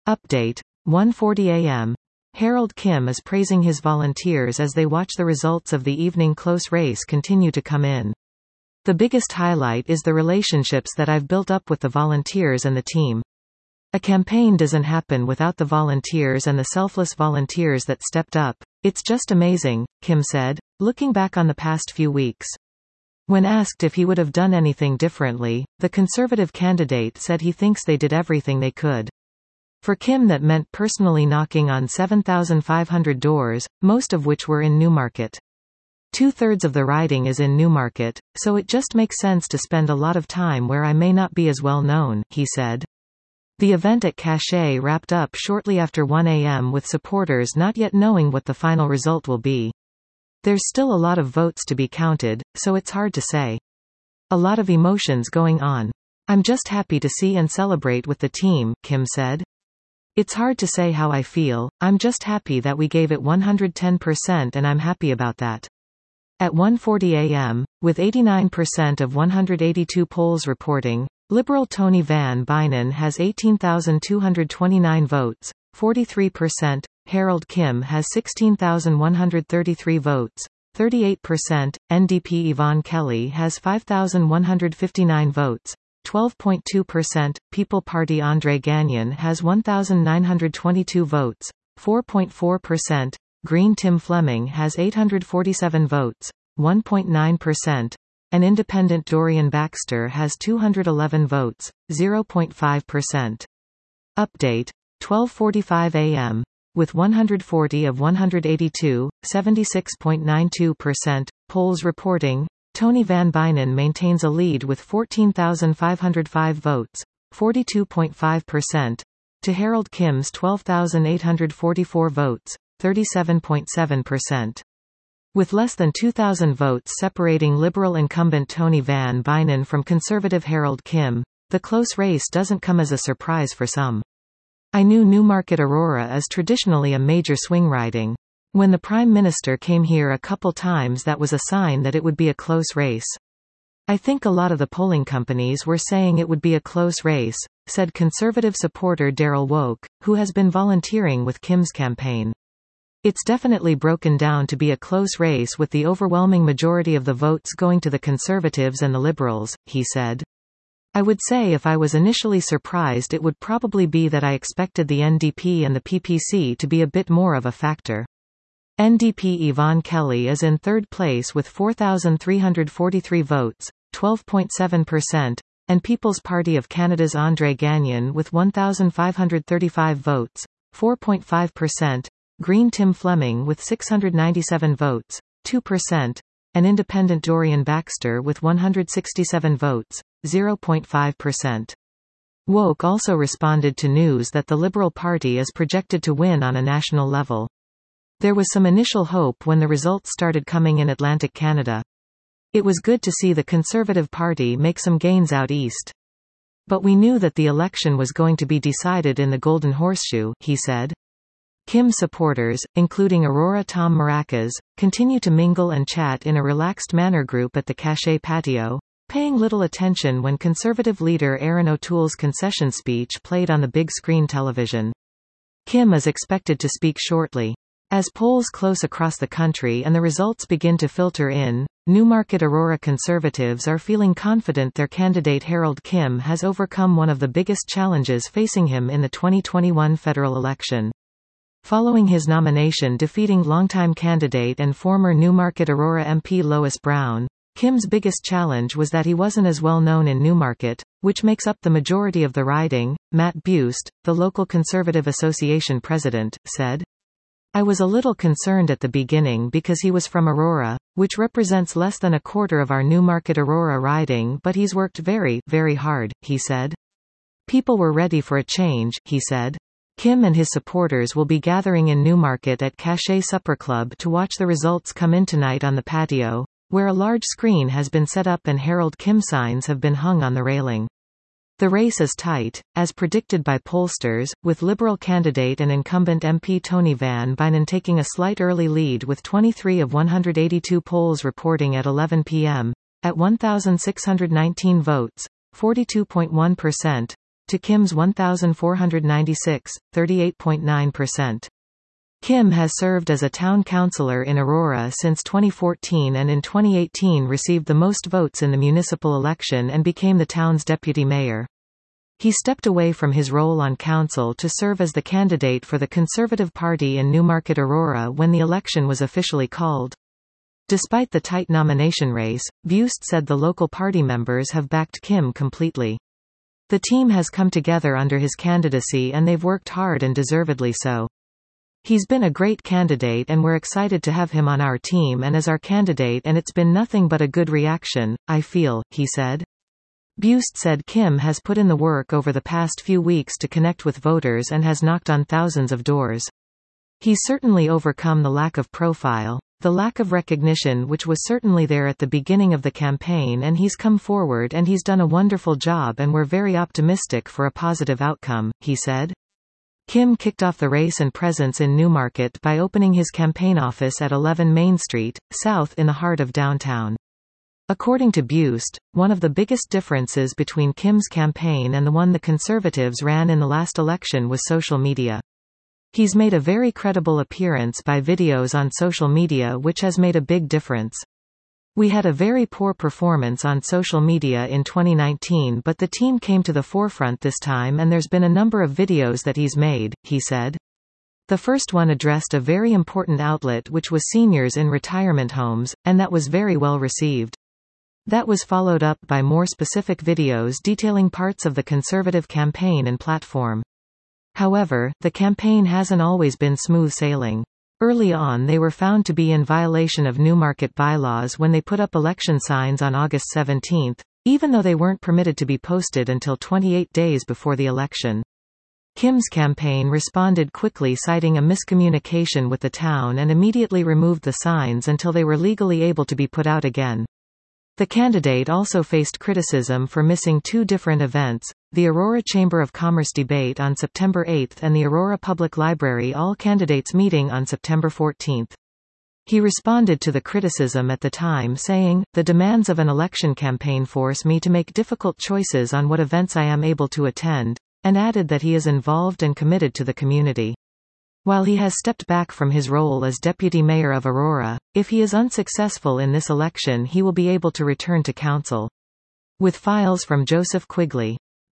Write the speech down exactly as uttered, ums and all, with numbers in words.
Update. one forty a m Harold Kim is praising his volunteers as they watch the results of the evening close race continue to come in. The biggest highlight is the relationships that I've built up with the volunteers and the team. A campaign doesn't happen without the volunteers and the selfless volunteers that stepped up. It's just amazing, Kim said, looking back on the past few weeks. When asked if he would have done anything differently, the Conservative candidate said he thinks they did everything they could. For Kim, that meant personally knocking on seven thousand five hundred doors, most of which were in Newmarket. Two-thirds of the riding is in Newmarket, so it just makes sense to spend a lot of time where I may not be as well known, he said. The event at Cachet wrapped up shortly after one a m with supporters not yet knowing what the final result will be. There's still a lot of votes to be counted, so it's hard to say. A lot of emotions going on. I'm just happy to see and celebrate with the team, Kim said. It's hard to say how I feel, I'm just happy that we gave it one hundred ten percent and I'm happy about that. At one forty a m, with eighty-nine percent of one hundred eighty-two polls reporting, Liberal Tony Van Bynen has eighteen thousand two hundred twenty-nine votes, forty-three percent, Harold Kim has sixteen thousand one hundred thirty-three votes, thirty-eight percent, N D P Yvonne Kelly has five thousand one hundred fifty-nine votes, twelve point two percent, People Party Andre Gagnon has one thousand nine hundred twenty-two votes, four point four percent, Green Tim Fleming has eight hundred forty-seven votes, one point nine percent, and Independent Dorian Baxter has two hundred eleven votes, zero point five percent. Update. twelve forty-five a m With one hundred forty of one hundred eighty-two, seventy-six point nine two percent, polls reporting, Tony Van Bynen maintains a lead with fourteen thousand five hundred five votes, forty-two point five percent, to Harold Kim's twelve thousand eight hundred forty-four votes, thirty-seven point seven percent. With less than two thousand votes separating Liberal incumbent Tony Van Bynen from Conservative Harold Kim, the close race doesn't come as a surprise for some. I knew Newmarket Aurora is traditionally a major swing riding. When the Prime Minister came here a couple times, that was a sign that it would be a close race. I think a lot of the polling companies were saying it would be a close race, said Conservative supporter Daryl Woke, who has been volunteering with Kim's campaign. It's definitely broken down to be a close race with the overwhelming majority of the votes going to the Conservatives and the Liberals, he said. I would say if I was initially surprised, it would probably be that I expected the N D P and the P P C to be a bit more of a factor. N D P Yvonne Kelly is in third place with four thousand three hundred forty-three votes, twelve point seven percent, and People's Party of Canada's Andre Gagnon with one thousand five hundred thirty-five votes, four point five percent, Green Tim Fleming with six hundred ninety-seven votes, two percent, and Independent Dorian Baxter with one hundred sixty-seven votes, zero point five percent. Woke also responded to news that the Liberal Party is projected to win on a national level. There was some initial hope when the results started coming in Atlantic Canada. It was good to see the Conservative Party make some gains out east. But we knew that the election was going to be decided in the Golden Horseshoe, he said. Kim supporters, including Aurora Tom Maracas, continue to mingle and chat in a relaxed manner group at the Cachet patio, paying little attention when Conservative leader Erin O'Toole's concession speech played on the big screen television. Kim is expected to speak shortly. As polls close across the country and the results begin to filter in, Newmarket Aurora Conservatives are feeling confident their candidate Harold Kim has overcome one of the biggest challenges facing him in the twenty twenty-one federal election. Following his nomination defeating longtime candidate and former Newmarket Aurora M P Lois Brown, Kim's biggest challenge was that he wasn't as well known in Newmarket, which makes up the majority of the riding. Matt Buist, the local Conservative Association president, said, I was a little concerned at the beginning because he was from Aurora, which represents less than a quarter of our Newmarket Aurora riding, but he's worked very, very hard, he said. People were ready for a change, he said. Kim and his supporters will be gathering in Newmarket at Cachet Supper Club to watch the results come in tonight on the patio, where a large screen has been set up and Harold Kim signs have been hung on the railing. The race is tight, as predicted by pollsters, with Liberal candidate and incumbent M P Tony Van Bynen taking a slight early lead with twenty-three of one hundred eighty-two polls reporting at eleven p m, at one thousand six hundred nineteen votes, forty-two point one percent, to Kim's one thousand four hundred ninety-six, thirty-eight point nine percent. Kim has served as a town councillor in Aurora since twenty fourteen and in twenty eighteen received the most votes in the municipal election and became the town's deputy mayor. He stepped away from his role on council to serve as the candidate for the Conservative Party in Newmarket Aurora when the election was officially called. Despite the tight nomination race, Buist said the local party members have backed Kim completely. The team has come together under his candidacy and they've worked hard and deservedly so. He's been a great candidate and we're excited to have him on our team and as our candidate and it's been nothing but a good reaction, I feel, he said. Buist said Kim has put in the work over the past few weeks to connect with voters and has knocked on thousands of doors. He's certainly overcome the lack of profile, the lack of recognition which was certainly there at the beginning of the campaign, and he's come forward and he's done a wonderful job and we're very optimistic for a positive outcome, he said. Kim kicked off the race and presence in Newmarket by opening his campaign office at eleven Main Street, South in the heart of downtown. According to Buist, one of the biggest differences between Kim's campaign and the one the Conservatives ran in the last election was social media. He's made a very credible appearance by videos on social media which has made a big difference. We had a very poor performance on social media in twenty nineteen but the team came to the forefront this time and there's been a number of videos that he's made, he said. The first one addressed a very important outlet which was seniors in retirement homes, and that was very well received. That was followed up by more specific videos detailing parts of the Conservative campaign and platform. However, the campaign hasn't always been smooth sailing. Early on they were found to be in violation of Newmarket bylaws when they put up election signs on August seventeenth, even though they weren't permitted to be posted until twenty-eight days before the election. Kim's campaign responded quickly, citing a miscommunication with the town, and immediately removed the signs until they were legally able to be put out again. The candidate also faced criticism for missing two different events, the Aurora Chamber of Commerce debate on September eighth and the Aurora Public Library all-candidates meeting on September fourteenth. He responded to the criticism at the time saying, "The demands of an election campaign force me to make difficult choices on what events I am able to attend," and added that he is involved and committed to the community. While he has stepped back from his role as deputy mayor of Aurora, if he is unsuccessful in this election he will be able to return to council. With files from Joseph Quigley.